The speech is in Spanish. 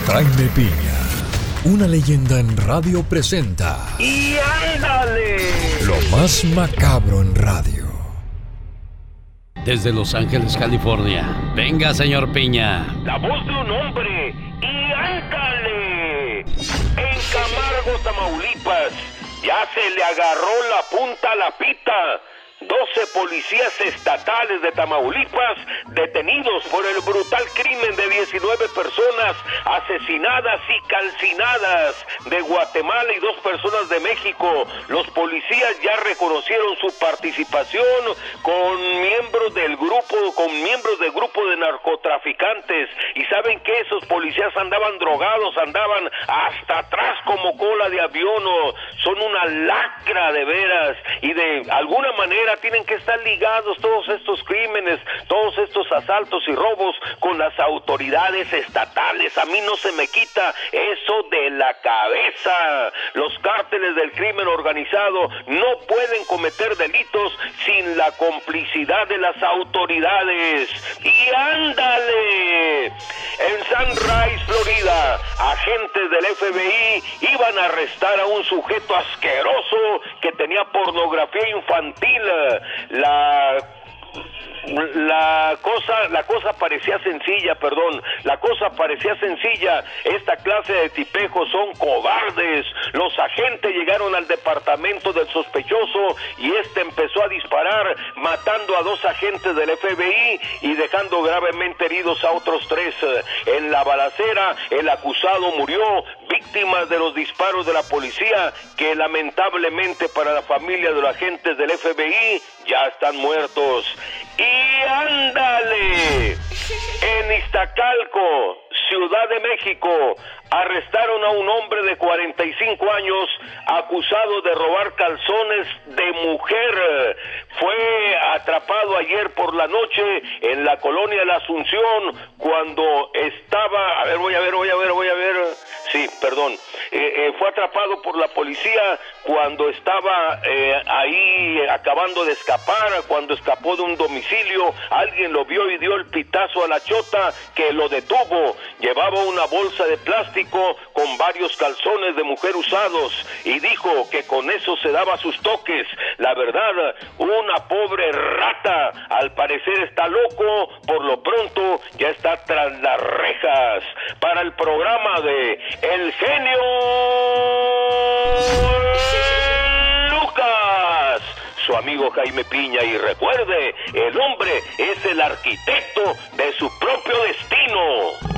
Jaime Piña, una leyenda en radio presenta. ¡Y ándale! Lo más macabro en radio. Desde Los Ángeles, California. Venga, señor Piña. La voz de un hombre. ¡Y ándale! En Camargo, Tamaulipas, ya se le agarró la punta a la pita. 12 policías estatales de Tamaulipas detenidos por el brutal crimen de 19 personas asesinadas y calcinadas de Guatemala y 2 personas de México. Los policías ya reconocieron su participación con miembros del grupo de narcotraficantes. Y saben que esos policías andaban drogados, andaban hasta atrás como cola de avión. Son una lacra de veras, y de alguna manera tienen que estar ligados todos estos crímenes, todos estos asaltos y robos con las autoridades estatales. A mí no se me quita eso de la cabeza. Los cárteles del crimen organizado no pueden cometer delitos sin la complicidad de las autoridades. ¡Y ándale! En Sunrise, Florida, agentes del FBI iban a arrestar a un sujeto asqueroso que tenía pornografía infantil. La cosa parecía sencilla, la cosa parecía sencilla. Esta clase de tipejos son cobardes. Los agentes llegaron al departamento del sospechoso y empezó a disparar, matando a 2 agentes del FBI y dejando gravemente heridos a otros 3. En la balacera, el acusado murió, víctimas de los disparos de la policía, que lamentablemente para la familia de los agentes del FBI ya están muertos. ¡Y ándale! En Iztacalco, Ciudad de México, arrestaron a un hombre de 45 años acusado de robar calzones de mujer. Fue atrapado ayer por la noche en la colonia La Asunción cuando estaba... Voy a ver. Sí, perdón. Fue atrapado por la policía cuando estaba ahí acabando de escapar, cuando escapó de un domicilio. Alguien lo vio y dio el pitazo a la chota que lo detuvo. Llevaba una bolsa de plástico con varios calzones de mujer usados y dijo que con eso se daba sus toques. La verdad, una pobre rata, al parecer está loco, por lo pronto ya está tras las rejas. Para el programa de El Genio Lucas, su amigo Jaime Piña. Y recuerde, el hombre es el arquitecto de su propio destino.